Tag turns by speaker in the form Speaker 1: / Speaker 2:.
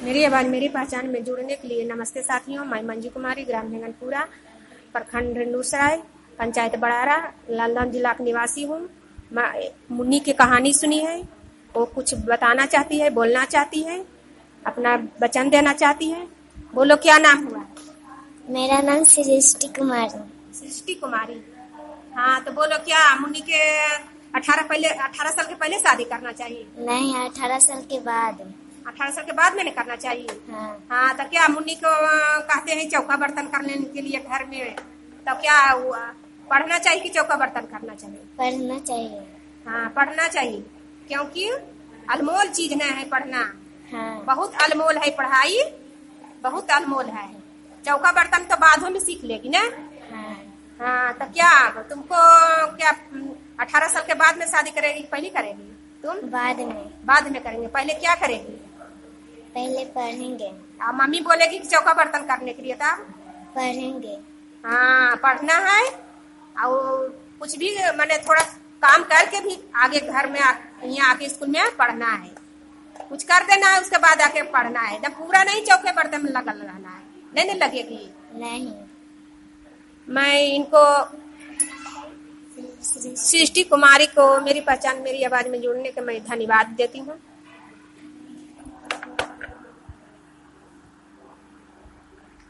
Speaker 1: मेरी आवाज़ मेरी पहचान में जुड़ने के लिए नमस्ते साथियों। मैं मंजू कुमारी, ग्राम भेंगनपुरा, प्रखंड रेणुसराय, पंचायत बड़ारा, लालगंज जिला की निवासी हूँ। मुन्नी की कहानी सुनी है, वो कुछ बताना चाहती है, बोलना चाहती है, अपना वचन देना चाहती है। बोलो, क्या नाम हुआ?
Speaker 2: मेरा नाम सृष्टि कुमारी।
Speaker 1: सृष्टि कुमारी। हाँ, तो बोलो, क्या मुन्नी के 18 साल के पहले शादी करना चाहिए?
Speaker 2: नहीं, 18 साल के बाद।
Speaker 1: 18 साल के बाद मैंने करना चाहिए। हाँ, तो क्या मुन्नी को कहते हैं चौका बर्तन करने के लिए घर में, तो क्या पढ़ना चाहिए कि चौका बर्तन करना चाहिए?
Speaker 2: पढ़ना चाहिए।
Speaker 1: हाँ, पढ़ना चाहिए, क्योंकि अनमोल चीज न है पढ़ना।
Speaker 2: हाँ।
Speaker 1: बहुत अनमोल है पढ़ाई, बहुत अनमोल है। चौका बर्तन तो बाद में सीख लेगी ना।
Speaker 2: हाँ।
Speaker 1: हाँ, तो क्या तुमको क्या 18 साल के बाद में शादी करेगी, पहले करेगी? तुम बाद में करेंगे, पहले क्या करेगी?
Speaker 2: पहले पढ़ेंगे।
Speaker 1: मम्मी बोलेगी कि चौका बर्तन करने के लिए, तब
Speaker 2: पढ़ेंगे।
Speaker 1: हाँ, पढ़ना है। और कुछ भी मैंने थोड़ा काम करके भी आगे घर में यहाँ आके स्कूल में पढ़ना है, कुछ कर देना है, उसके बाद आके पढ़ना है। एकदम पूरा नहीं चौके बर्तन में लगल रहना है, नहीं लगेगी।
Speaker 2: नहीं।
Speaker 1: मैं इनको सृष्टि कुमारी को मेरी पहचान मेरी आवाज में जोड़ने के मैं धन्यवाद देती हूँ।